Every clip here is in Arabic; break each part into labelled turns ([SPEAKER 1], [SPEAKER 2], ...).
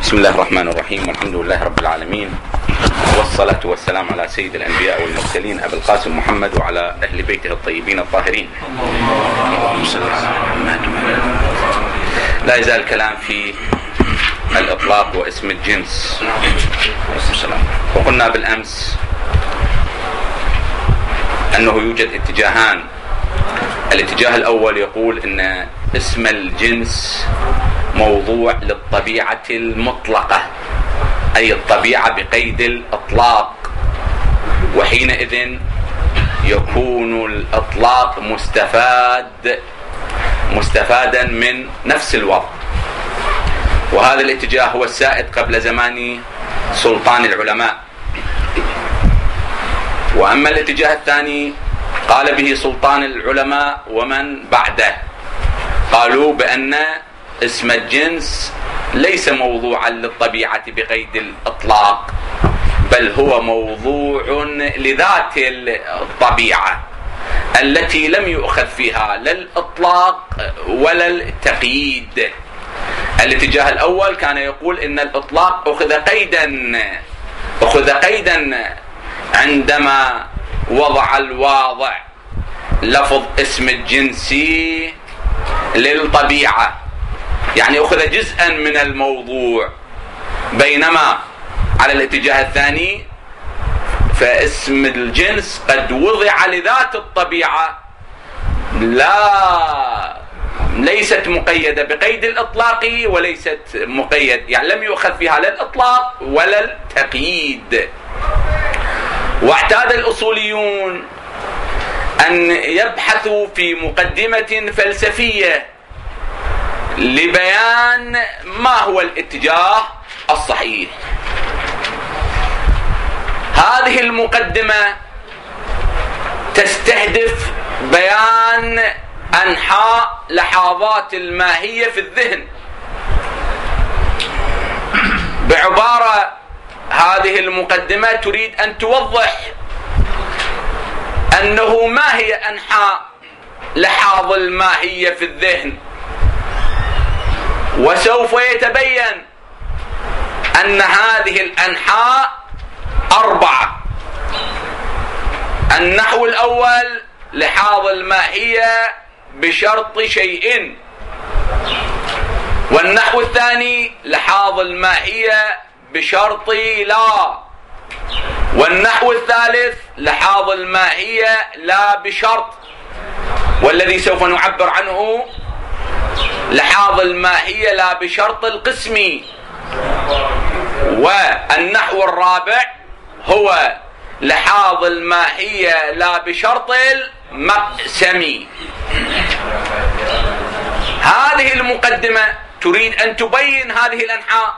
[SPEAKER 1] بسم الله الرحمن الرحيم، والحمد لله رب العالمين، والصلاة والسلام على سيد الأنبياء والمرسلين أبي القاسم محمد وعلى أهل بيته الطيبين الطاهرين. لا يزال الكلام في الإطلاق واسم الجنس. وقلنا بالأمس أنه يوجد اتجاهان. الاتجاه الأول يقول أن اسم الجنس موضوع للطبيعة المطلقة، أي الطبيعة بقيد الإطلاق، وحينئذ يكون الإطلاق مستفادا من نفس الوضع. وهذا الاتجاه هو السائد قبل زمان سلطان العلماء. وأما الاتجاه الثاني قال به سلطان العلماء ومن بعده، قالوا بأن اسم الجنس ليس موضوعا للطبيعة بقيد الإطلاق، بل هو موضوع لذات الطبيعة التي لم يؤخذ فيها لا الإطلاق ولا التقييد. الاتجاه الأول كان يقول إن الإطلاق أخذ قيدا عندما وضع الواضع لفظ اسم الجنسي للطبيعة، يعني أخذ جزءا من الموضوع، بينما على الاتجاه الثاني فاسم الجنس قد وضع لذات الطبيعة، ليست مقيدة بقيد الإطلاق وليست مقيد، يعني لم يؤخذ فيها لا الإطلاق ولا التقييد. واعتاد الأصوليون أن يبحثوا في مقدمة فلسفية لبيان ما هو الاتجاه الصحيح. هذه المقدمة تستهدف بيان أنحاء لحظات الماهية في الذهن. بعبارة، هذه المقدمة تريد أن توضح أنه ما هي أنحاء لحاظ الماهية في الذهن، وسوف يتبين أن هذه الأنحاء 4. النحو الأول لحاظ الماهية بشرط شيء، والنحو الثاني لحاظ الماهية بشرط لا، والنحو الثالث لحاظ الماهية لا بشرط، والذي سوف نعبر عنه لحاظ الماهية لا بشرط القسم. والنحو الرابع هو لحاظ الماهية لا بشرط المقسم. هذه المقدمة تريد أن تبين هذه الأنحاء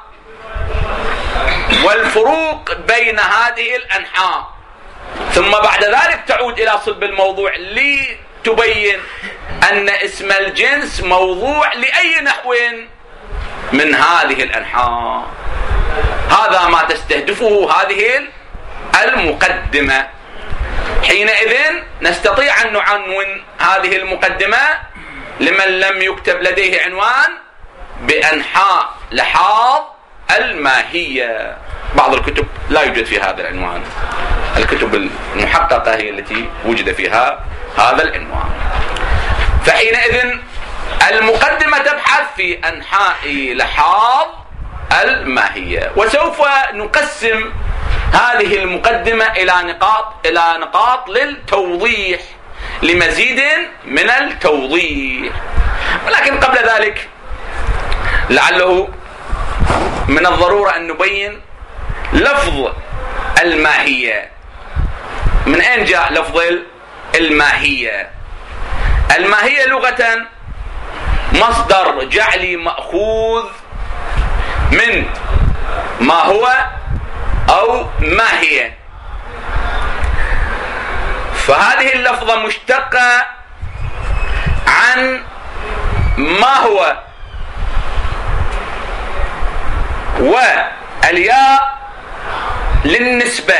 [SPEAKER 1] والفروق بين هذه الأنحاء، ثم بعد ذلك تعود إلى صلب الموضوع لتبين أن اسم الجنس موضوع لأي نحو من هذه الأنحاء. هذا ما تستهدفه هذه المقدمة. حينئذ نستطيع أن نعنون هذه المقدمة لمن لم يكتب لديه عنوان بأنحاء لحاظ الماهية. بعض الكتب لا يوجد فيها هذا العنوان، الكتب المحققة هي التي وجد فيها هذا العنوان. فحينئذ المقدمة تبحث في أنحاء لحاظ الماهية، وسوف نقسم هذه المقدمة إلى نقاط للتوضيح، لمزيد من التوضيح. ولكن قبل ذلك لعله من الضرورة أن نبين لفظ الماهية. من أين جاء لفظ الماهية؟ الماهية لغة مصدر جعلي مأخوذ من ما هو أو ما هي. فهذه اللفظة مشتقة عن ما هو، والياء للنسبة،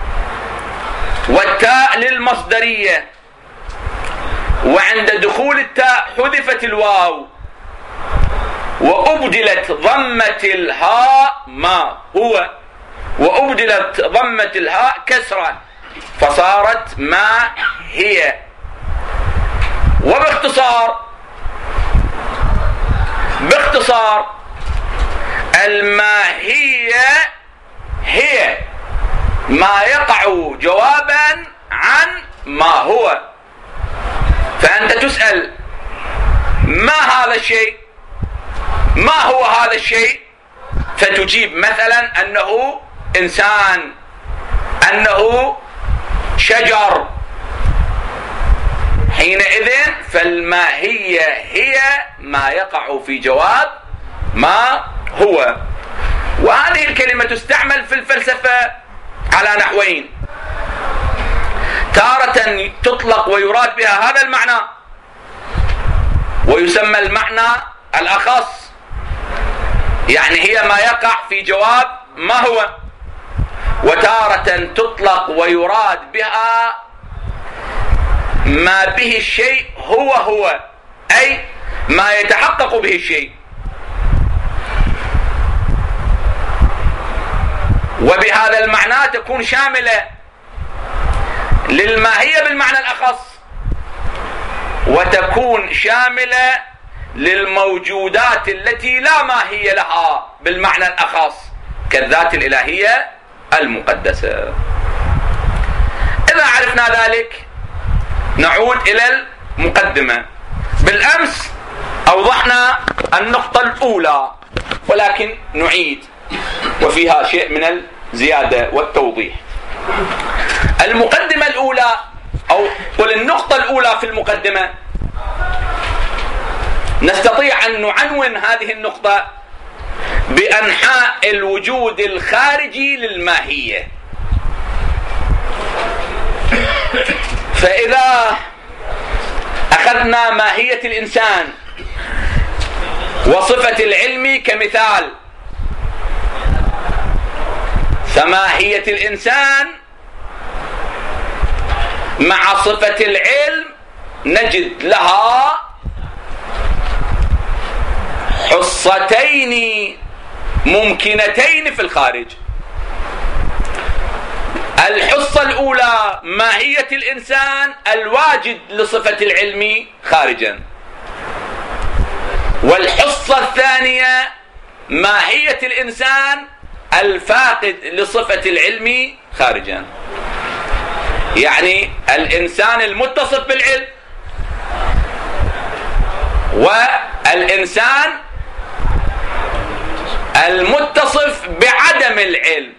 [SPEAKER 1] والتاء للمصدرية، وعند دخول التاء حذفت الواو، وأبدلت ضمة الهاء ما هو، وأبدلت ضمة الهاء كسرة فصارت ما هي. وباختصار الماهية هي ما يقع جوابا عن ما هو. فأنت تسأل ما هذا الشيء، ما هو هذا الشيء، فتجيب مثلا أنه إنسان، أنه شجر. حينئذ فالماهية هي ما يقع في جواب ما هو. وهذه الكلمة تستعمل في الفلسفة على نحوين: تارة تطلق ويراد بها هذا المعنى ويسمى المعنى الأخص، يعني هي ما يقع في جواب ما هو. وتارة تطلق ويراد بها ما به الشيء هو، أي ما يتحقق به الشيء. وبهذا المعنى تكون شاملة للماهية بالمعنى الأخص، وتكون شاملة للموجودات التي لا ماهية لها بالمعنى الأخص كالذات الإلهية المقدسة. إذا عرفنا ذلك نعود إلى المقدمة. بالأمس أوضحنا النقطة الأولى، ولكن نعيد وفيها شيء من الزيادة والتوضيح. المقدمة الأولى أو قل النقطة الأولى في المقدمة، نستطيع أن نعنون هذه النقطة بأنحاء الوجود الخارجي للماهية. فإذا أخذنا ماهية الإنسان وصفة العلم كمثال، فماهية الإنسان مع صفة العلم نجد لها حصتين ممكنتين في الخارج. الحصة الأولى ماهية الإنسان الواجد لصفة العلم خارجا، والحصة الثانية ماهية الإنسان الفاقد لصفة العلم خارجا. يعني الإنسان المتصف بالعلم والإنسان المتصف بعدم العلم،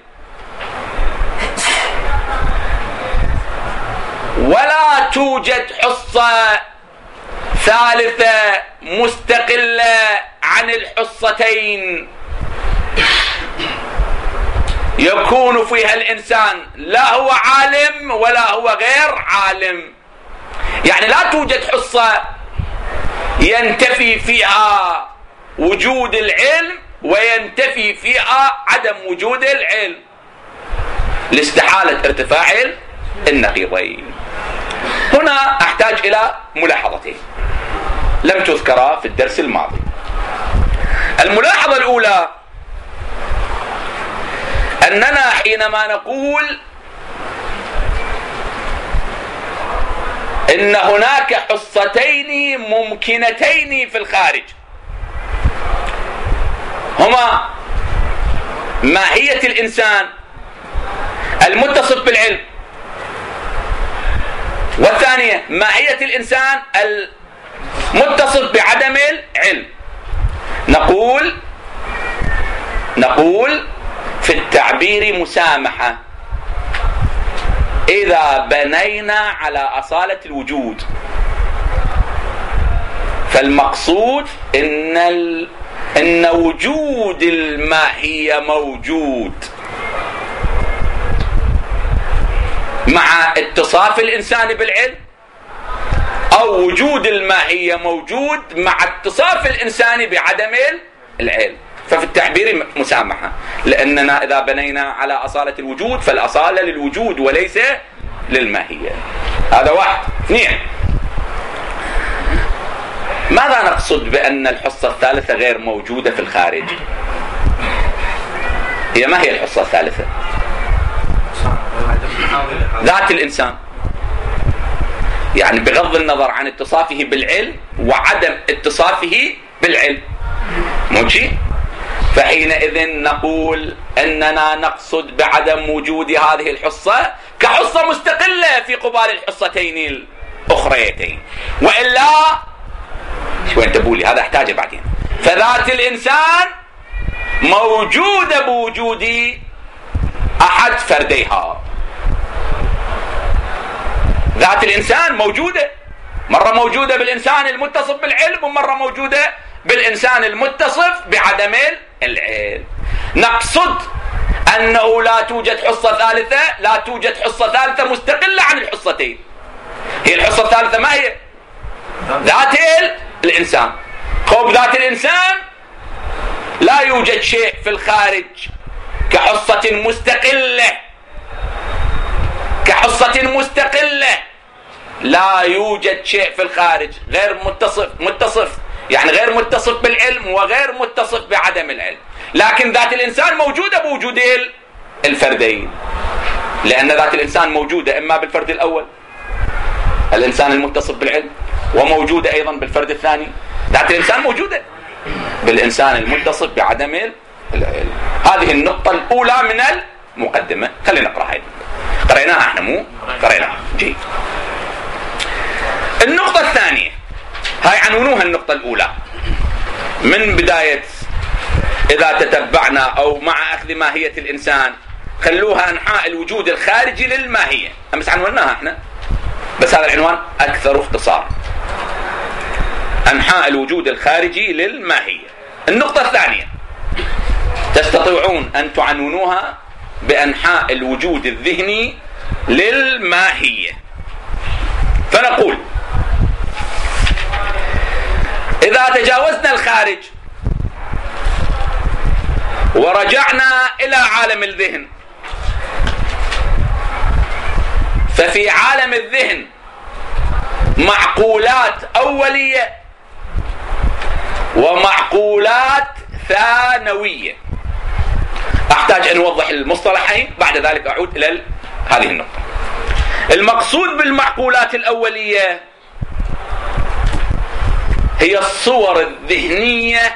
[SPEAKER 1] ولا توجد حصة ثالثة مستقلة عن الحصتين يكون فيها الإنسان لا هو عالم ولا هو غير عالم. يعني لا توجد حصة ينتفي فيها وجود العلم وينتفي فيها عدم وجود العلم لاستحالة ارتفاع النقيضين. هنا أحتاج إلى ملاحظتين لم تذكرا في الدرس الماضي. الملاحظة الأولى أننا حينما نقول إن هناك حصتين ممكنتين في الخارج، هما ماهية الإنسان المتصف بالعلم، والثانية ماهية الإنسان المتصف بعدم العلم. نقول في التعبير مسامحة إذا بنينا على أصالة الوجود، فالمقصود إن وجود الماهية موجود مع اتصاف الإنسان بالعلم، أو وجود الماهية موجود مع اتصاف الإنسان بعدم العلم. ففي التعبير مسامحة، لأننا إذا بنينا على أصالة الوجود فالأصالة للوجود وليس للماهية. هذا واحد. اثنين، ماذا نقصد بأن الحصة الثالثة غير موجودة في الخارج؟ هي ما هي الحصة الثالثة؟ ذات الإنسان، يعني بغض النظر عن اتصافه بالعلم وعدم اتصافه بالعلم، موجي؟ فحينئذ نقول أننا نقصد بعدم وجود هذه الحصة كحصة مستقلة في قبال الحصتين الأخريتين، وإلا شو أنت بقولي هذا احتاجه بعدين. فذات الإنسان موجودة بوجود أحد فرديها. ذات الإنسان موجودة، مرة موجودة بالإنسان المتصف بالعلم ومرة موجودة بالإنسان المتصف بعدم العلم. نقصد أنه لا توجد حصة ثالثة، لا توجد حصة ثالثة مستقلة عن الحصتين. هي الحصة الثالثة ما هي؟ ذات الإنسان. خب ذات الإنسان لا يوجد شيء في الخارج كحصة مستقلة، كحصة مستقلة لا يوجد شيء في الخارج غير متصف يعني غير متصف بالعلم وغير متصف بعدم العلم. لكن ذات الإنسان موجودة بوجود الفردين، لأن ذات الإنسان موجودة إما بالفرد الأول الإنسان المتصف بالعلم، وموجودة أيضا بالفرد الثاني. ذات الإنسان موجودة بالإنسان المتصف بعدم العلم. هذه النقطة الأولى من المقدمة. خلينا نقرأ هاي، قرأناها احنا مو قرأناها جيد. النقطة الثانية هاي عنونوها النقطة الأولى من بداية، إذا تتبعنا أو مع أخذ ماهية الإنسان خلوها أنحاء الوجود الخارجي للماهية. أمس عنوناها احنا بس هذا العنوان أكثر اختصار، أنحاء الوجود الخارجي للماهية. النقطة الثانية تستطيعون أن تعنونوها بأنحاء الوجود الذهني للماهية. فنقول إذا تجاوزنا الخارج ورجعنا إلى عالم الذهن، ففي عالم الذهن معقولات أولية ومعقولات ثانوية. أحتاج أن أوضح المصطلحين، بعد ذلك أعود إلى هذه النقطة. المقصود بالمعقولات الأولية هي الصور الذهنية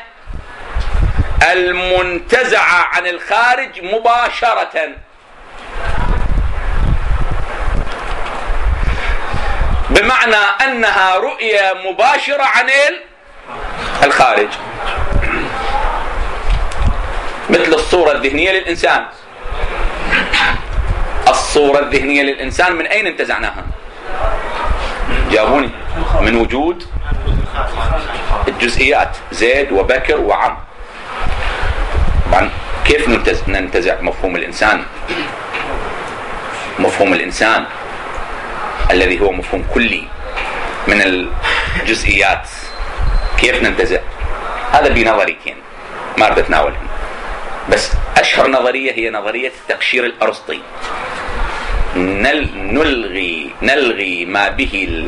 [SPEAKER 1] المنتزعة عن الخارج مباشرة، بمعنى أنها رؤية مباشرة عن الخارج، مثل الصورة الذهنية للإنسان. الصورة الذهنية للإنسان من أين انتزعناها؟ جاوبوني. من وجود الجزئيات زيد وبكر وعم. طبعا كيف ننتزع مفهوم الإنسان؟ مفهوم الإنسان الذي هو مفهوم كلي من الجزئيات، كيف ننتزع؟ هذا بنظريتين ما أريد أتناولهم، بس أشهر نظرية هي نظرية التقشير الأرسطي. نلغي ما به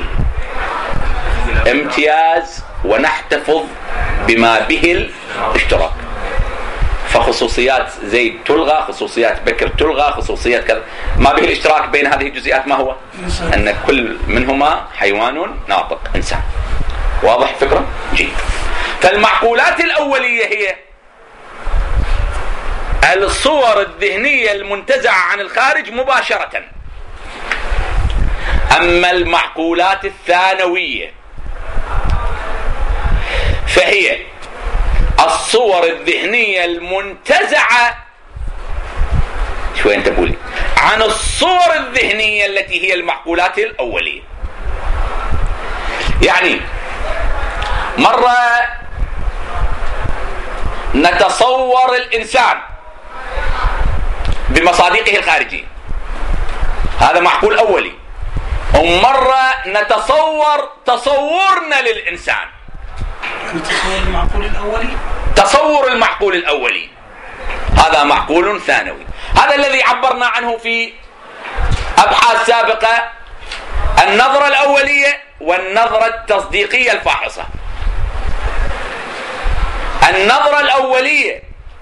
[SPEAKER 1] الامتياز ونحتفظ بما به الاشتراك. فخصوصيات زيد تلغى، خصوصيات بكر تلغى، خصوصيات كذا. ما به الاشتراك بين هذه الجزئيات ما هو؟ أن كل منهما حيوان ناطق إنسان. واضح الفكرة؟ جيد. فالمعقولات الأولية هي الصور الذهنية المنتزعة عن الخارج مباشرة. أما المعقولات الثانوية فهي الصور الذهنية المنتزعة شوي أنت بقولي عن الصور الذهنية التي هي المعقولات الأولية. يعني مرة نتصور الإنسان بمصادقه الخارجية، هذا معقول أولي. ومرة نتصور تصورنا للإنسان، تصور المعقول الأولي، هذا معقول ثانوي. هذا الذي عبرنا عنه في أبحاث سابقة، النظرة الأولية والنظرة التصديقية الفاحصة. النظرة الأولية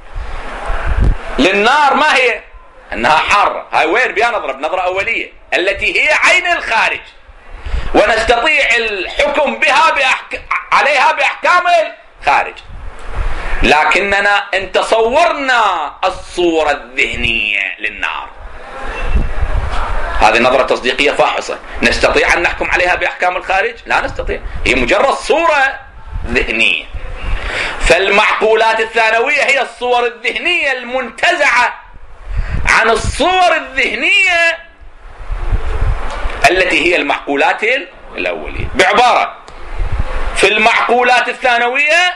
[SPEAKER 1] للنار ما هي؟ أنها حارة. هاي وين بيها نظرة؟ بنظرة أولية التي هي عين الخارج، ونستطيع الحكم بها عليها بأحكام الخارج. لكننا ان تصورنا الصورة الذهنية للنار، هذه نظرة تصديقية فاحصة، نستطيع أن نحكم عليها بأحكام الخارج؟ لا نستطيع، هي مجرد صورة ذهنية. فالمعقولات الثانوية هي الصور الذهنية المنتزعة عن الصور الذهنية التي هي المعقولات الأولية. بعبارة، في المعقولات الثانوية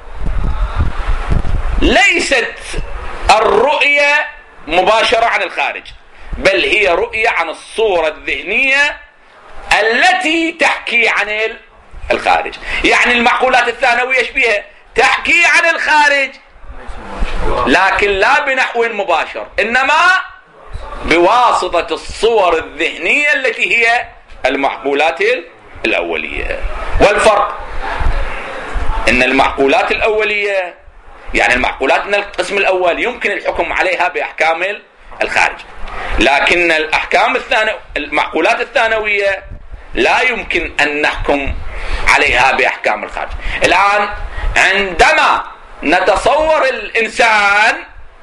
[SPEAKER 1] ليست الرؤية مباشرة عن الخارج، بل هي رؤية عن الصورة الذهنية التي تحكي عن الخارج. يعني المعقولات الثانوية ايش بيها؟ تحكي عن الخارج لكن لا بنحو مباشر، إنما بواسطة الصور الذهنية التي هي المعقولات الأولية. والفرق إن المعقولات الأولية يعني المعقولات من القسم الأول يمكن الحكم عليها بأحكام الخارج، لكن المعقولات الثانوية لا يمكن أن نحكم عليها بأحكام الخارج. الآن عندما نتصور الإنسان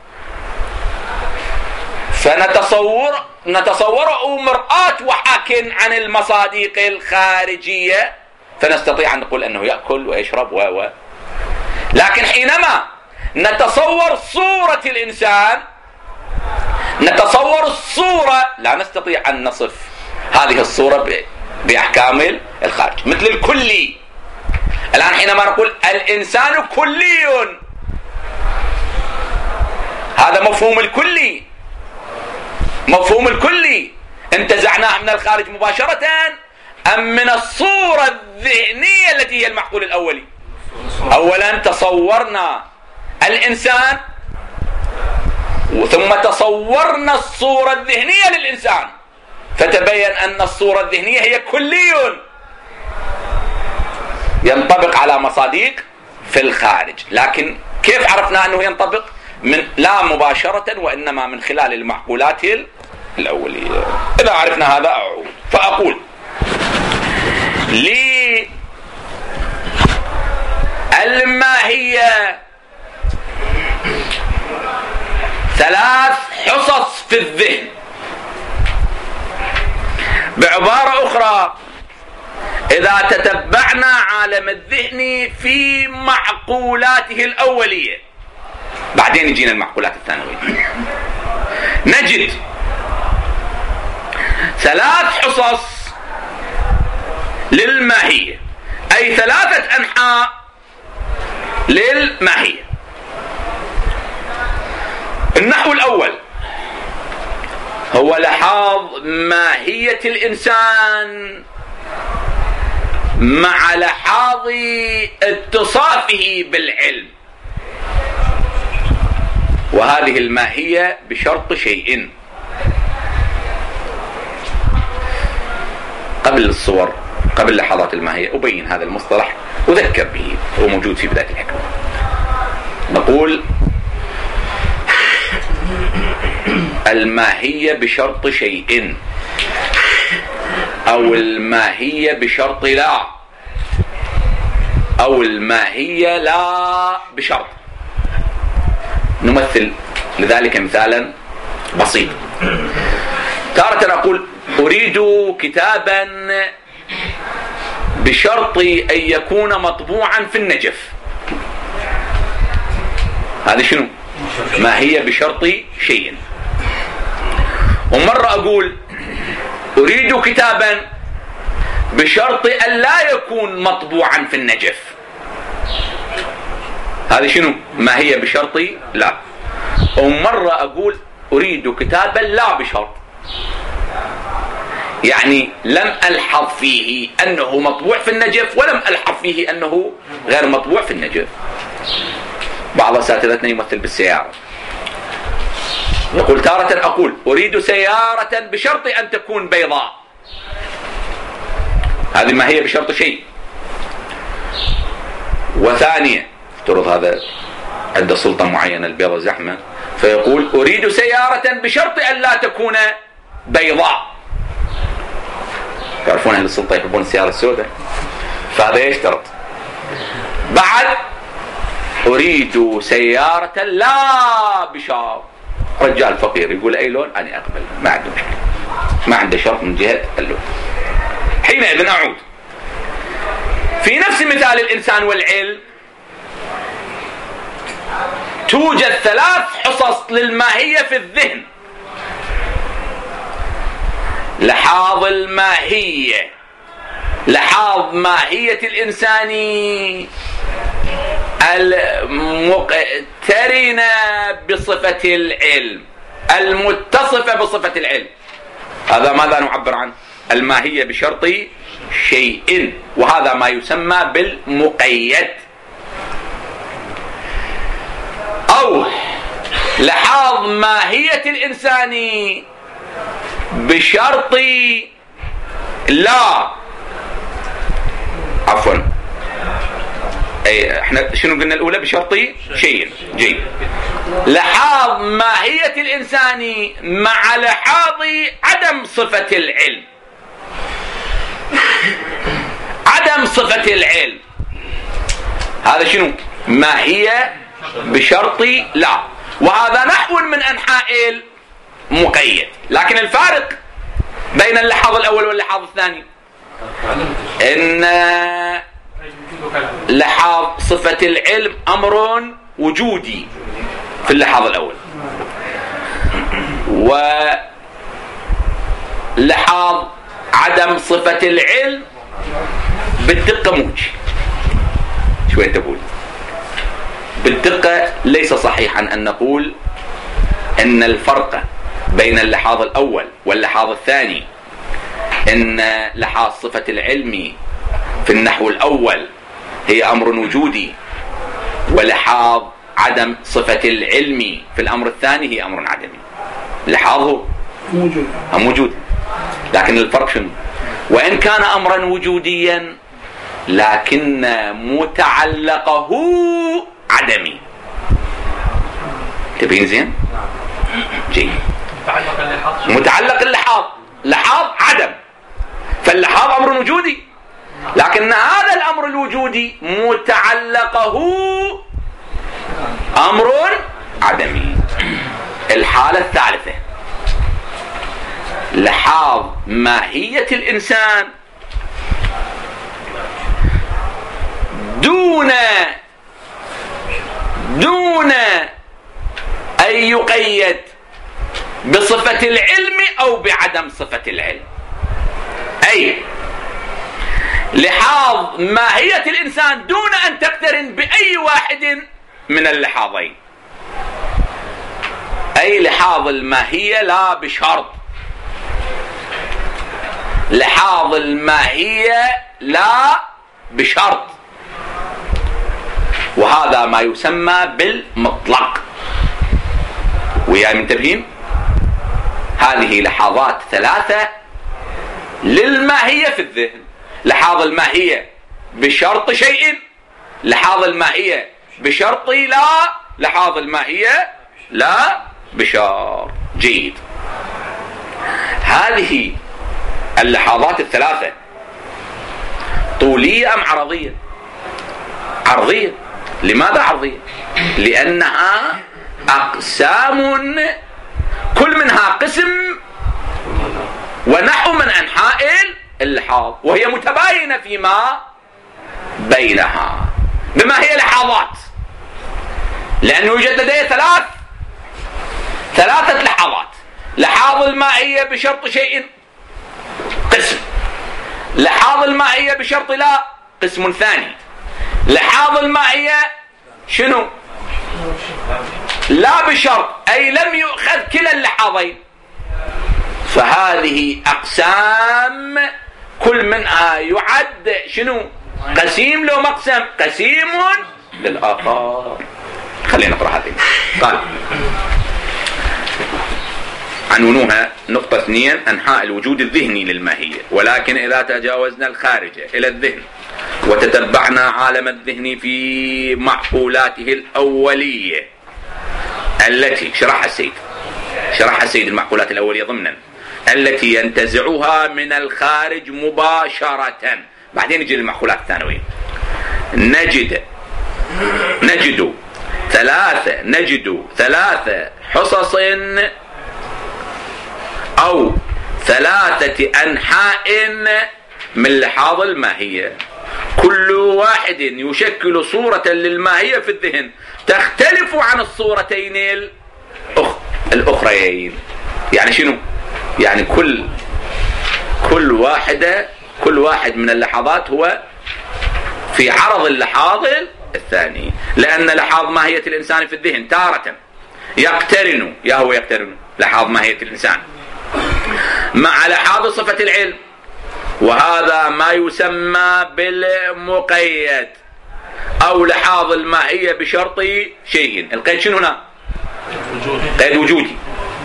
[SPEAKER 1] فنتصوره مرآة وحاكٍ عن المصادق الخارجية، فنستطيع أن نقول أنه يأكل ويشرب لكن حينما نتصور صورة الإنسان، نتصور الصورة، لا نستطيع أن نصف هذه الصورة بأحكام الخارج. مثل الكلي، الآن حينما نقول الإنسان كلي، هذا مفهوم الكلي، مفهوم الكلي انتزعناه من الخارج مباشرة أم من الصورة الذهنية التي هي المعقول الأولي؟ أولا تصورنا الإنسان ثم تصورنا الصورة الذهنية للإنسان، فتبين أن الصورة الذهنية هي كلي ينطبق على مصادق في الخارج. لكن كيف عرفنا أنه ينطبق؟ لا مباشرة وإنما من خلال المعقولات الأولية. إذا عرفنا هذا أعود فأقول الماهية 3 حصص في الذهن. بعبارة أخرى، إذا تتبعنا عالم الذهن في معقولاته الأولية، بعدين يجينا المعقولات الثانوية، نجد 3 حصص للماهية، أي 3 أنحاء للماهية. النحو الأول هو لحاظ ماهية الإنسان مع لحاظ اتصافه بالعلم، وهذه الماهية بشرط شيء. قبل الصور، قبل لحظات الماهية، أبين هذا المصطلح، أذكر به، هو موجود في بداية الحكمة. نقول الماهية بشرط شيء، أو الماهية بشرط لا، أو الماهية لا بشرط. نمثل لذلك مثالا بسيط. تارة أقول أريد كتابا بشرط أن يكون مطبوعا في النجف. هذا شنو؟ ماهية بشرط شيء. ومرة أقول أريد كتابا بشرط أن لا يكون مطبوعا في النجف. هذه شنو؟ ماهية بشرط لا. ومرة أقول أريد كتابا لا بشرط، يعني لم ألحظ فيه أنه مطبوع في النجف ولم ألحظ فيه أنه غير مطبوع في النجف. بعض أساتذتنا يمثل بالسيارة، يقول تارة أقول أريد سيارة بشرط أن تكون بيضاء، هذه ما هي بشرط شيء. وثانية افترض هذا عنده سلطة معينة، البيضة زحمة، فيقول أريد سيارة بشرط أن لا تكون بيضاء. يعرفون أهل السلطة يحبون السيارة السوداء، فهذا يشترط. بعد أريد سيارة لا بشار. رجال فقير يقول أي لون أنا أقبل، ما عنده مشكلة، ما عنده شرط من جهة اللون. حينئذ أعود في نفس مثال الإنسان والعلم، توجد 3 حصص للماهية في الذهن: لحاظ الماهية، لحاظ ماهية الإنسان المقترنة بصفة العلم، المتصفة بصفة العلم. هذا ماذا نعبر عنه؟ الماهية بشرط شيء، وهذا ما يسمى بالمقيد. أو لحاظ ماهية الإنسان بشرط لا، عفوا، احنا شنو قلنا الأولى؟ بشرط شيء. جيد. لحاظ ماهية الإنسان مع لحاظ عدم صفة العلم. عدم صفة العلم هذا شنو؟ ماهية بشرط لا، وهذا نحو من أنحاء المقيد. لكن الفارق بين اللحاظ الأول واللحاظ الثاني إن لحاظ صفة العلم أمر وجودي في اللحاظ الأول، ولحاظ عدم صفة العلم بالدقة موج. شوية تقول بالدقة، ليس صحيحا أن نقول أن الفرق بين اللحاظ الأول واللحاظ الثاني أن لحاظ صفة العلم في النحو الأول هي أمر وجودي، ولحاظ عدم صفة العلم في الأمر الثاني هي أمر عدمي. لحاظه موجود، لكن الفرق شنو؟ وإن كان أمرا وجوديا لكن متعلقه عدمي. تبين زين؟ جيد. متعلق اللحاظ، لحاظ عدم، فاللحاظ أمر وجودي، لكن هذا الأمر الوجودي متعلقه أمر عدمي. الحالة الثالثة لحاظ ماهية الإنسان دون أن يقيد بصفة العلم أو بعدم صفة العلم. أي لحاظ ماهية الإنسان دون أن تقترن بأي واحد من اللحاظين. أي لحاظ الماهية لا بشرط، لحاظ الماهية لا بشرط، وهذا ما يسمى بالمطلق. ويا منتبهين؟ هذه لحاظات 3 للماهية في الذهن: لحاظ الماهية بشرط شيء، لحاظ الماهية بشرط لا، لحاظ الماهية لا بشرط. جيد. هذه اللحاظات 3 طولية أم عرضية؟ عرضية. لماذا عرضية؟ لأنها أقسام كل منها قسم ونحو من أنحاء اللحاظ، وهي متباينة فيما بينها. بما هي لحاظات؟ لأنه يوجد لدي 3 لحاظات: لحاظ الماهية بشرط شيء قسم، لحاظ الماهية بشرط لا قسم ثاني، لحاظ الماهية شنو؟ لا بشرط، أي لم يؤخذ كلا اللحاظين. فهذه أقسام كل منها يعد شنو؟ قسيم لو مقسم، قسيم للآخر. خلينا نقرأ هذه. قال عنونوها نقطة 2: أنحاء الوجود الذهني للماهية. ولكن إذا تجاوزنا الخارج إلى الذهن وتتبعنا عالم الذهن في معقولاته الأولية التي شرح السيد المعقولات الأولية ضمنا التي ينتزعها من الخارج مباشرة. بعدين يجي المعقولات الثانوية. نجد ثلاث حصص أو 3 أنحاء من لحاظ الماهية، كل واحد يشكل صورة للماهية في الذهن تختلف عن الصورتين الأخريين. يعني شنو؟ يعني كل واحد من اللحظات هو في عرض اللحاظ الثاني، لأن لحاظ ماهية الإنسان في الذهن تارة يقترن لحاظ ماهية الإنسان مع لحاظ صفة العلم، وهذا ما يسمى بالمقيد أو لحاظ الماهية بشرط شيء. القيد شنو هنا؟ قيد وجودي.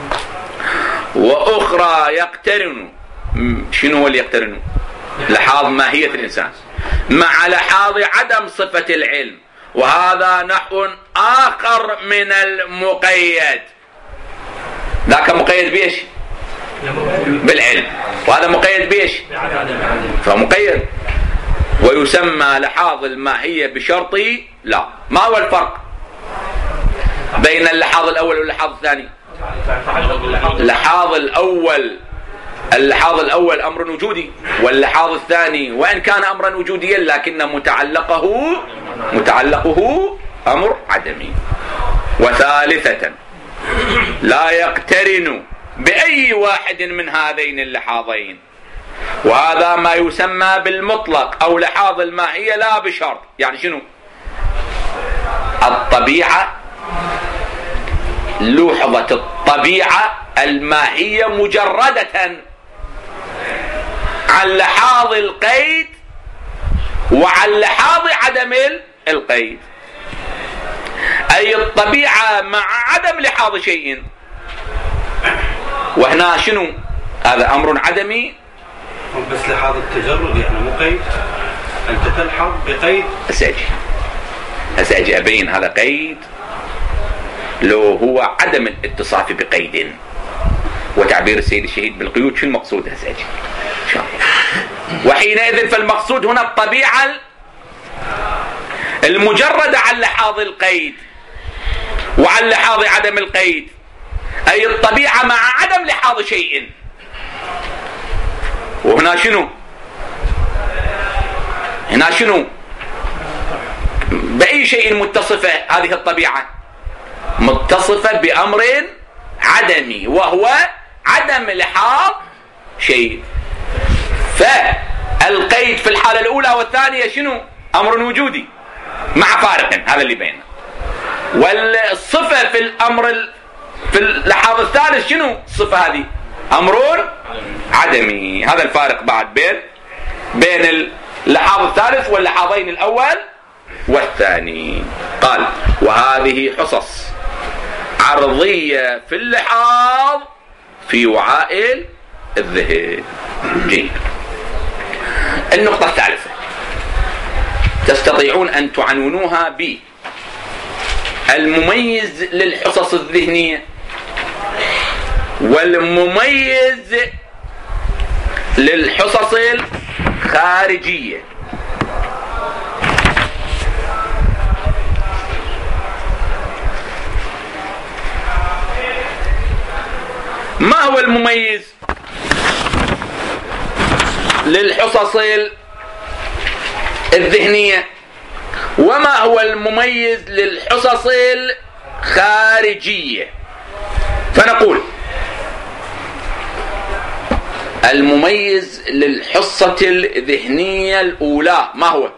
[SPEAKER 1] وأخرى يقترن، شنو هو اللي يقترن؟ لحاظ ماهية الإنسان مع لحاظ عدم صفة العلم، وهذا نحو آخر من المقيد. ذاك مقيد بيش؟ بالعلم، وهذا مقيد بيش؟ فمقيد. ويسمى لحاظ الماهية بشرط لا. ما هو الفرق بين اللحاظ الأول واللحاظ الثاني؟ اللحاظ الأول أمر وجودي، واللحاظ الثاني وإن كان أمرا وجوديا لكن متعلقه أمر عدمي. وثالثة لا يقترن بأي واحد من هذين اللحاظين، وهذا ما يسمى بالمطلق أو لحاظ الماهية لا بشرط. يعني شنو؟ الطبيعة، لوحظة الطبيعة الماهية مجردة عن لحاظ القيد وعن لحاظ عدم القيد، أي الطبيعة مع عدم لحاظ شيء. وهنا شنو؟ هذا أمر عدمي.
[SPEAKER 2] بس لحاظ التجرد يعني مقيد، أنت تلحظ بقيد.
[SPEAKER 1] أسأجي أبين هذا قيد لو هو عدم الاتصاف بقيد. وتعبير السيد الشهيد بالقيود شو المقصود؟ أسأجي إن شاء الله. وحينئذ فالمقصود هنا الطبيعة المجردة عن لحاظ القيد وعن لحاظ عدم القيد، أي الطبيعة مع عدم لحاظ شيء. وهنا شنو؟ هنا شنو؟ بأي شيء متصفة هذه الطبيعة؟ متصفة بأمر عدمي وهو عدم لحاظ شيء. فالقيد في الحالة الأولى والثانية شنو؟ أمر وجودي مع فارق، هذا اللي بينه. والصفة في الأمر في اللحاظ الثالث شنو؟ الصفة هذه أمر عدمي. هذا الفارق بعد بين اللحاظ الثالث واللحاظين الأول والثاني. قال وهذه حصص عرضية في اللحاظ في وعاء الذهن. جيد. النقطة الثالثة تستطيعون أن تعنونوها بالمميز للحصص الذهنية والمميز للحصص الخارجية. ما هو المميز للحصص الذهنية وما هو المميز للحصص الخارجية؟ فنقول المميز للحصة الذهنية الأولى ما هو؟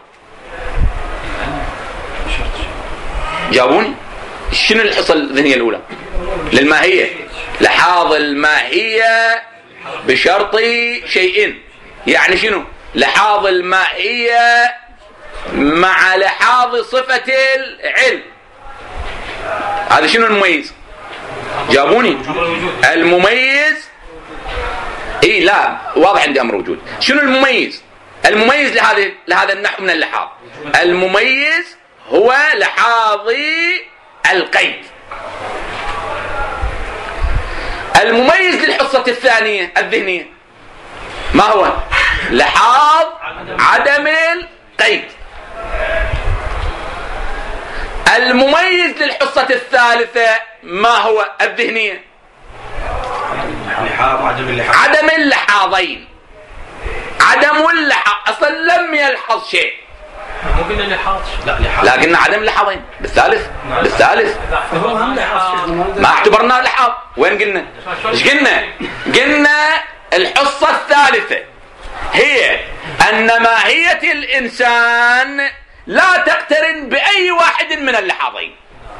[SPEAKER 1] جاوبوني. شنو الحصة الذهنية الأولى؟ للماهية، لحاظ الماهية بشرط شيء. يعني شنو؟ لحاظ الماهية مع لحاظ صفة العلم. هذا شنو المميز؟ جاوبوني. المميز لا واضح عندي أمر وجود. شنو المميز؟ المميز لهذا النحو من اللحاظ، المميز هو لحاظي القيد. المميز للحصة الثانية الذهنية ما هو؟ لحاظ عدم القيد. المميز للحصة الثالثة ما هو الذهنية؟ عدم اللحاظين. عدم اللحاظ أصلا لم يلحظ شيء،
[SPEAKER 3] مو قلنا لحاظ،
[SPEAKER 1] لكن عدم اللحاظين بالثالث. ما اعتبرناه لحاظ. وين قلنا؟ ايش قلنا؟ قلنا الحصة الثالثة هي أن ماهية الإنسان لا تقترن بأي واحد من اللحاظين،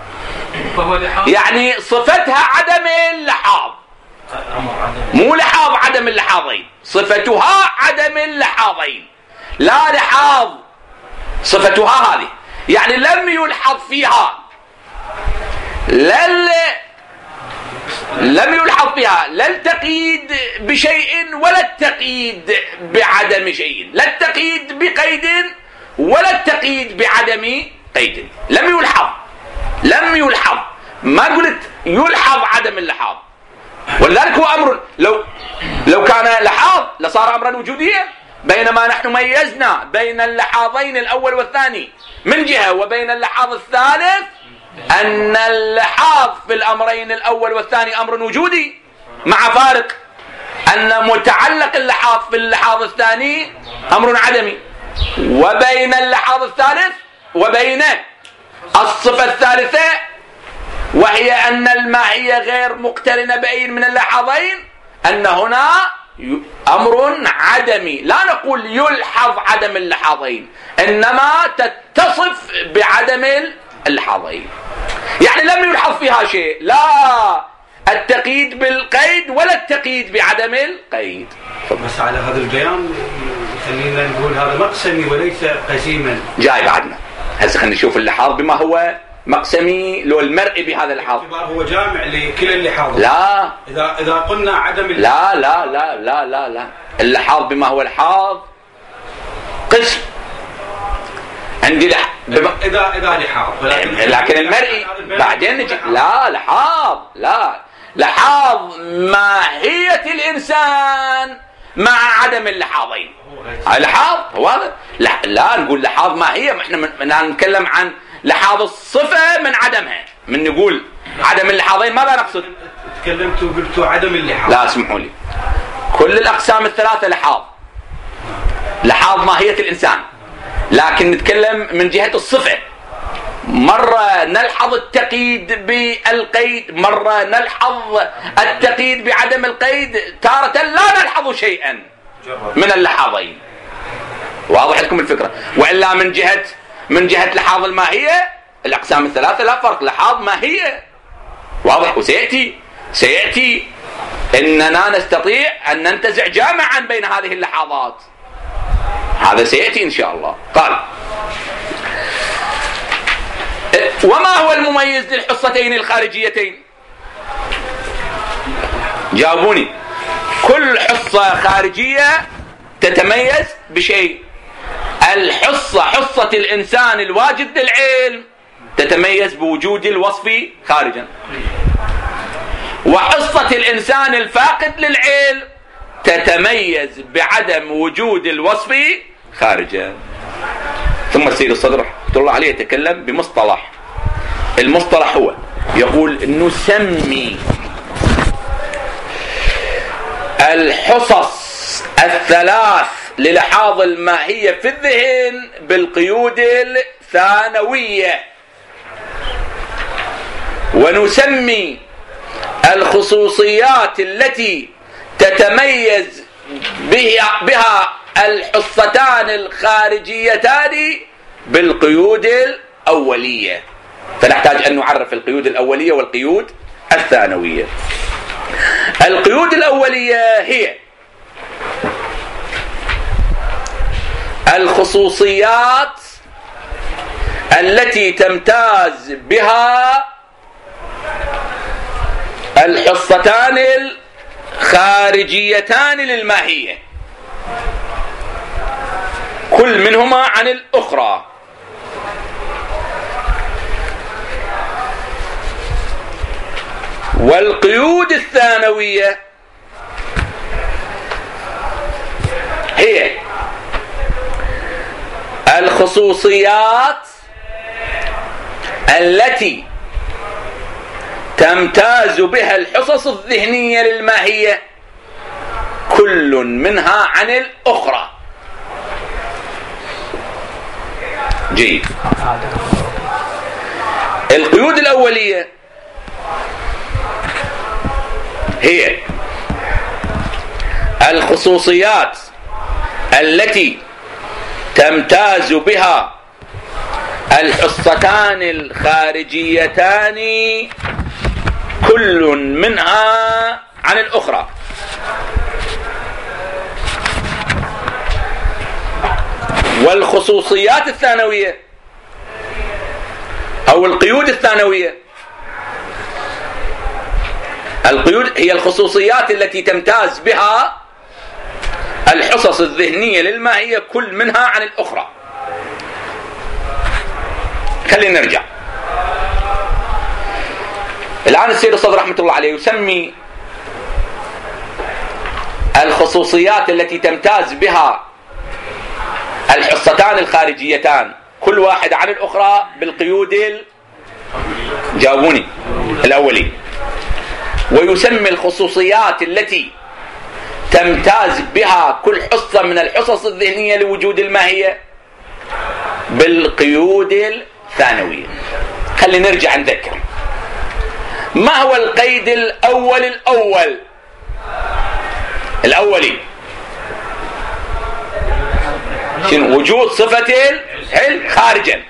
[SPEAKER 1] يعني صفتها عدم اللحاظ، مو لحاظ عدم اللحاظين، صفتها عدم اللحاظين، لا لحاظ صفتها هذه، يعني لم يلحظ فيها لا التقييد بشيء ولا التقييد بعدم شيء، لا التقييد بقيد ولا التقييد بعدم قيد. لم يلحظ. ما قلت يلحظ عدم اللحاظ، ولذلك هو أمر لو كان لحاظ لصار أمرا وجوديا، بينما نحن ميزنا بين اللحاظين الأول والثاني من جهة، وبين اللحاظ الثالث أن اللحاظ في الأمرين الأول والثاني أمر وجودي، مع فارق أن متعلق اللحاظ في اللحاظ الثاني أمر عدمي، وبين اللحاظ الثالث وبين الصفة الثالثة وهي أن الماهية غير مقترنة بأي من اللحاظين، أن هنا أمر عدمي. لا نقول يلحظ عدم اللحاظين، إنما تتصف بعدم اللحاظين، يعني لم يلحظ فيها شيء، لا التقييد بالقيد ولا التقييد بعدم القيد.
[SPEAKER 2] بس على هذا البيان خلينا نقول هذا مقسمي وليس قسيما.
[SPEAKER 1] جاي بعدنا هسه خلينا نشوف اللحاظ بما هو مقسمي، لو المرء بهذا اللحاظ
[SPEAKER 2] هو جامع لكل اللحاظ.
[SPEAKER 1] لا
[SPEAKER 2] إذا قلنا عدم
[SPEAKER 1] لا لا لا لا لا لا اللحاظ بما هو الحاظ قسم عندي
[SPEAKER 2] إذا لحاظ،
[SPEAKER 1] لكن المرئي بعدين نجي لحاظ ماهية الإنسان مع عدم اللحاظين. اللحاظ هو هذا. لا نقول لحاظ ماهية، احنا نتكلم عن لحاظ الصفة من عدمها. من نقول عدم اللحاظين ماذا نقصد؟
[SPEAKER 2] تكلمت وقلت عدم اللحاظ.
[SPEAKER 1] لا اسمحوا لي، كل الأقسام الثلاثة لحاظ ماهية الإنسان، لكن نتكلم من جهة الصفة. مرة نلحظ التقييد بالقيد، مرة نلحظ التقييد بعدم القيد، تارة لا نلحظ شيئا من اللحاظين. واضح لكم الفكرة؟ وإلا من جهة لحاظ الماهية الأقسام الثلاثة لا فرق، لحاظ ماهية واضح. وسيأتي إننا نستطيع أن ننتزع جامعا بين هذه اللحاظات، هذا سيأتي إن شاء الله. قال: وما هو المميز للحصتين الخارجيتين؟ جاوبوني. كل حصة خارجية تتميز بشيء. حصة الإنسان الواجد للعلم تتميز بوجود الوصف خارجا، وحصة الإنسان الفاقد للعلم تتميز بعدم وجود الوصف خارجا. ثم السيد الصدر رحمة الله عليه يتكلم بمصطلح. المصطلح هو يقول: نسمي الحصص الثلاث للحاظ الماهية في الذهن بالقيود الثانوية، ونسمي الخصوصيات التي تتميز بها الحصتان الخارجيتان بالقيود الأولية. فنحتاج أن نعرف القيود الأولية والقيود الثانوية. القيود الأولية هي الخصوصيات التي تمتاز بها الحصتان الخارجيتان للماهية. كل منهما عن الأخرى. والقيود الثانوية هي الخصوصيات التي تمتاز بها الحصص الذهنية للماهية كل منها عن الأخرى. جيد. القيود الأولية هي الخصوصيات التي تمتاز بها الحصتان الخارجيتان كل منها عن الأخرى. والخصوصيات الثانوية أو القيود الثانوية، القيود هي الخصوصيات التي تمتاز بها الحصص الذهنية للماهية كل منها عن الأخرى. خلينا نرجع. الآن السيد الصدر رحمة الله عليه يسمي الخصوصيات التي تمتاز بها الحصتان الخارجيتان كل واحدة عن الأخرى بالقيود جاوبوني الأولي. ويسمي الخصوصيات التي تمتاز بها كل حصة من الحصص الذهنية لوجود الماهية بالقيود الثانوية. خلينا نرجع نذكر ما هو القيد الأولي شنو؟ وجود صفة العلم خارجا.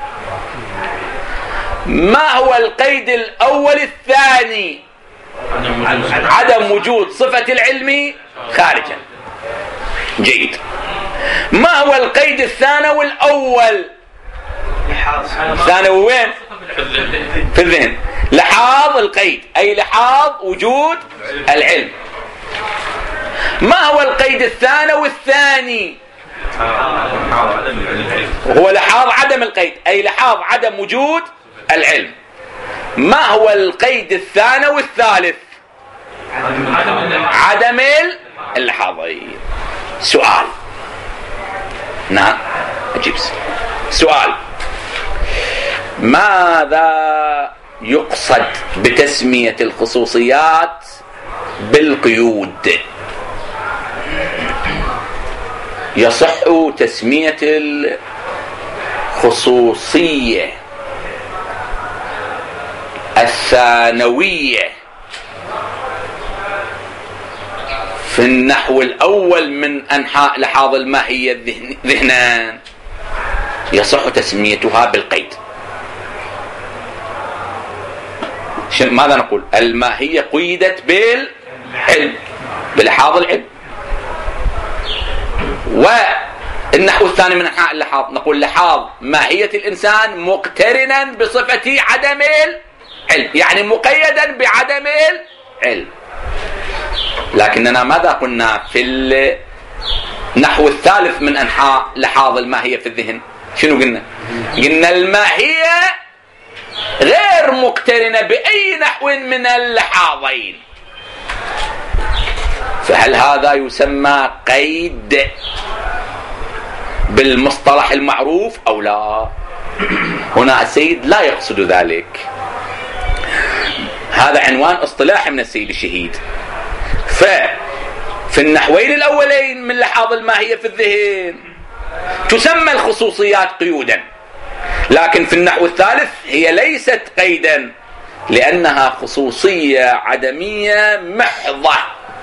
[SPEAKER 1] ما هو القيد الأول الثاني؟ عدم وجود صفة العلم خارجا. جيد. ما هو القيد الثانوي الأول؟ ثانوي وين؟ في الذهن. لحاظ القيد أي لحاظ وجود العلم. ما هو القيد الثانوي الثاني؟ هو لحاظ عدم القيد أي لحاظ عدم وجود العلم. ما هو القيد الثانوي الثالث؟ عدم اللحاظية. سؤال. نعم أجيب سؤال. ماذا يقصد بتسمية الخصوصيات بالقيود؟ يصح تسمية الخصوصية الثانوية في النحو الأول من أنحاء لحاظ الماهية ذهنان يصح تسميتها بالقيد. ماذا نقول؟ الماهية قيدت بالعلم بلحاظ العلم. والنحو الثاني من أنحاء اللحاظ نقول لحاظ ماهية الإنسان مقترنا بصفة عدم العلم، يعني مقيدا بعدم العلم. لكننا ماذا قلنا في النحو الثالث من أنحاء لحاظ الماهية في الذهن؟ شنو قلنا؟ قلنا الماهية غير مقترنة بأي نحو من اللحاظين. فهل هذا يسمى قيد بالمصطلح المعروف أو لا؟ هنا السيد لا يقصد ذلك. هذا عنوان اصطلاحي من السيد الشهيد. ففي النحوين الأولين من لحاظ الماهية في الذهن تسمى الخصوصيات قيودا، لكن في النحو الثالث هي ليست قيدا لأنها خصوصية عدمية محضة.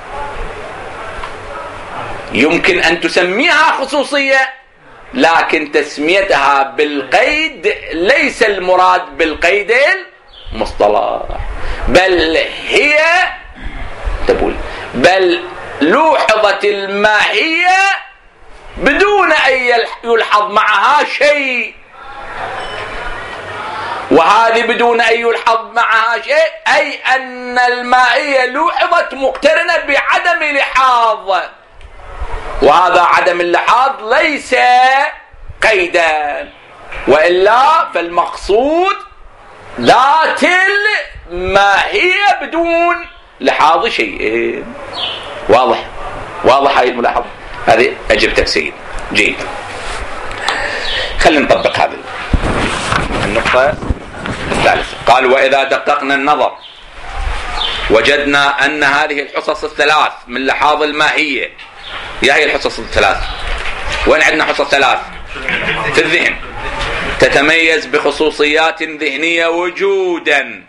[SPEAKER 1] يمكن أن تسميها خصوصية لكن تسميتها بالقيد ليس المراد بالقيد المصطلح، بل هي تقول بل لوحظت الماهية بدون أن يلحظ معها شيء، وهذه بدون أن يلحظ معها شيء أي أن الماهية لوحظت مقترنة بعدم لحاظ وهذا عدم اللحاظ ليس قيدا، وإلا فالمقصود ذات الماهية بدون لحاظ شيء. واضح هاي الملاحظة؟ هذه أجبتك سيد. جيد، خلينا نطبق هذه النقطة الثالثة. قال وإذا دققنا النظر وجدنا أن هذه الحصص الثلاث من لحاظ الماهية، يا هي الحصص الثلاث؟ وين عندنا حصص ثلاث؟ في الذهن، تتميز بخصوصيات ذهنية وجودا.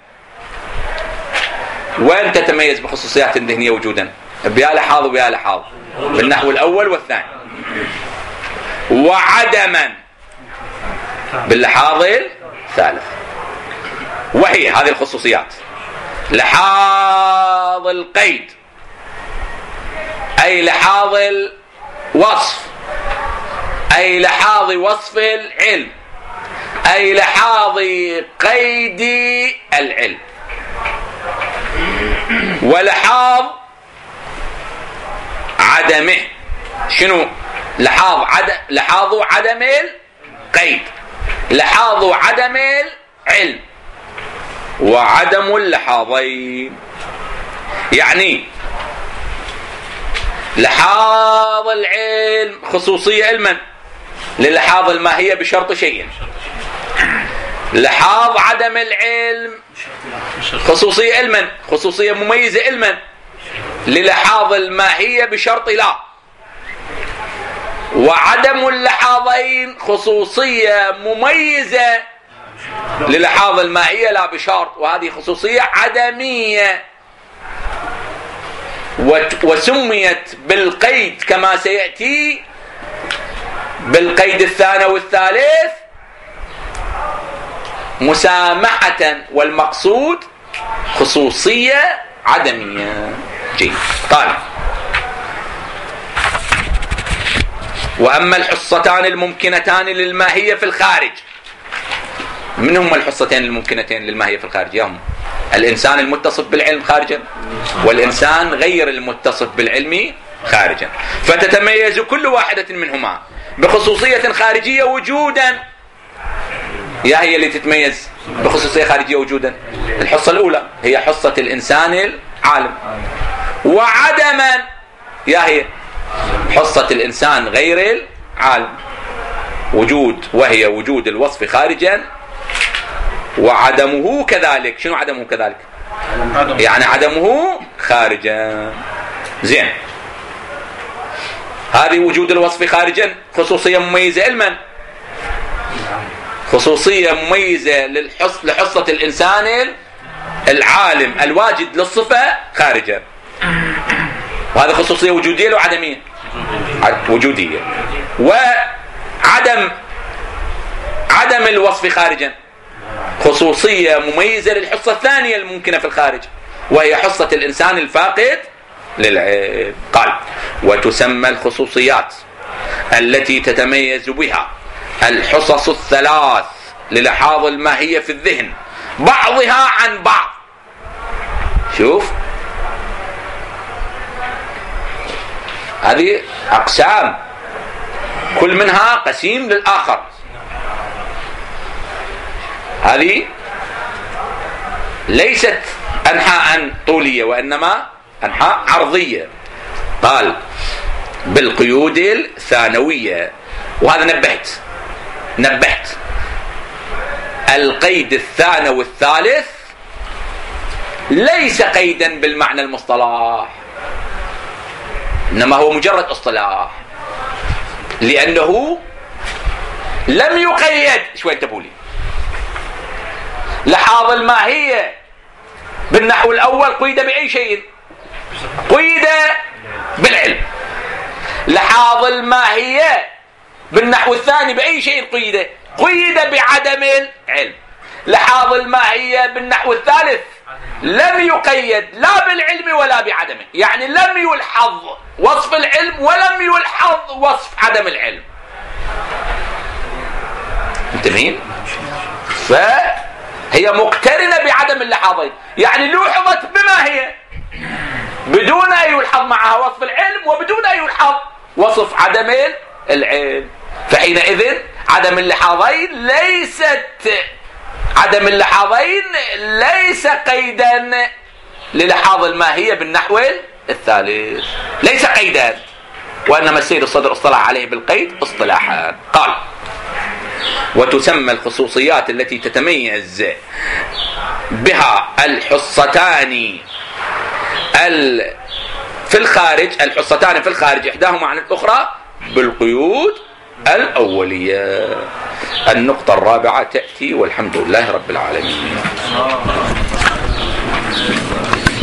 [SPEAKER 1] وين تتميز بخصوصيات ذهنية وجودا؟ بيا لحاظ وبيا لحاظ، بالنحو الأول والثاني. وعدما باللحاظ الثالث. وهي هذه الخصوصيات: لحاظ القيد أي لحاظ الوصف، أي لحاظ وصف العلم، أي لحاظ قيد العلم. ولحاظ عدمه، شنو؟ لحاظ عدم القيد، لحاظ عدم العلم، وعدم اللحاظين. يعني لحاظ العلم خصوصية علما للحاظ الماهية بشرط شيء، لحاظ عدم العلم خصوصية علما، خصوصية مميزة علما للحاظ الماهية بشرط لا. وعدم اللحاظين خصوصية مميزة للحاظ الماهية لا بشرط، وهذه خصوصية عدمية، وسميت بالقيد كما سيأتي بالقيد الثاني والثالث مسامحة، والمقصود خصوصية عدمية. جيد. قال وأما الحصتان الممكنتان للماهية في الخارج. من هم الحصتين الممكنتين للماهية في الخارج؟ هم الإنسان المتصف بالعلم خارجا، والإنسان غير المتصف بالعلم خارجا. فتتميز كل واحدة منهما بخصوصية خارجية وجودا. يا هي اللي تتميز بخصوصية خارجية وجودا؟ الحصة الأولى هي حصة الإنسان العالم. وعدما يا هي حصة الإنسان غير العالم وجود، وهي وجود الوصف خارجا، وعدمه كذلك. شنو عدمه كذلك؟ يعني عدمه خارجا. زين، هذه وجود الوصف خارجا خصوصية مميزة علما، خصوصية مميزة لحصة الإنسان العالم الواجد للصفة خارجا. وهذا خصوصية وجودية لو عدمية؟ وجودية. وعدم الوصف خارجا خصوصية مميزة للحصة الثانية الممكنة في الخارج، وهي حصة الإنسان الفاقد للعلم. قال وتسمى الخصوصيات التي تتميز بها الحصص الثلاث للحاظ الماهية في الذهن بعضها عن بعض. شوف، هذه أقسام كل منها قسيم للآخر. هذه ليست أنحاء طولية وإنما أنحاء عرضية. قال بالقيود الثانوية. وهذا نبهت القيد الثانوي الثالث ليس قيدا بالمعنى المصطلح، إنما هو مجرد اصطلاح، لأنه لم يقيد. شوي انتبهوا لي، لحاظ الماهية بالنحو الأول قيد بأي شيء؟ قيد بالعلم. لحاظ الماهية بالنحو الثاني بأي شيء قيد؟ قيد بعدم العلم. لحاظ الماهية بالنحو الثالث لم يقيد لا بالعلم ولا بعدمه، يعني لم يلحظ وصف العلم ولم يلحظ وصف عدم العلم. انتبهين؟ فهي مقترنة بعدم اللحاظين، يعني لوحظت بما هي بدون أن يلحظ معها وصف العلم وبدون أن يلحظ وصف عدم العلم. فحينئذ عدم اللحاظين ليس قيدا للحاظ الماهية بالنحو الثالث، ليس قيدا، وإنما السيد الصدر اصطلح عليه بالقيد اصطلاحا. قال: وتسمى الخصوصيات التي تتميز بها الحصتان في الخارج إحداهما عن الأخرى بالقيود الأولية. النقطة الرابعة تأتي، والحمد لله رب العالمين.